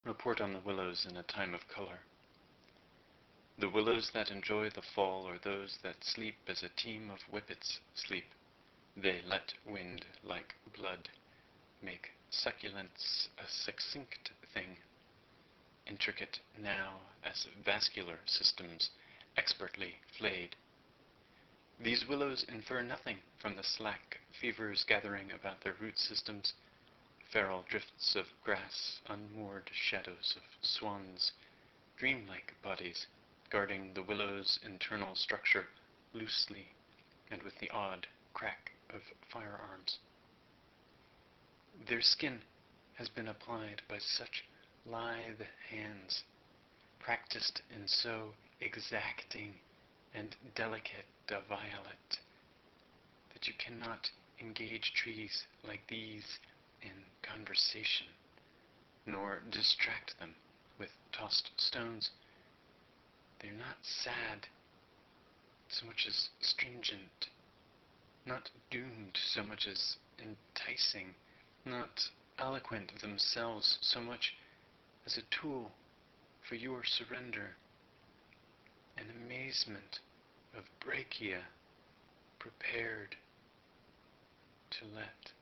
Report on the willows in a time of color. The willows that enjoy the fall are those that sleep as a team of whippets sleep. They let wind like blood make succulence a succinct thing, intricate now as vascular systems expertly flayed. These willows infer nothing from the slack fevers gathering about their root systems, feral drifts of grass, unmoored shadows of swans, dreamlike bodies guarding the willow's internal structure loosely and with the odd crack of firearms. Their skin has been applied by such lithe hands, practiced in so exacting and delicate a violet, that you cannot engage trees like these in conversation, nor distract them with tossed stones. They're not sad so much as stringent, not doomed so much as enticing, not eloquent themselves so much as a tool for your surrender, an amazement of brachia prepared to let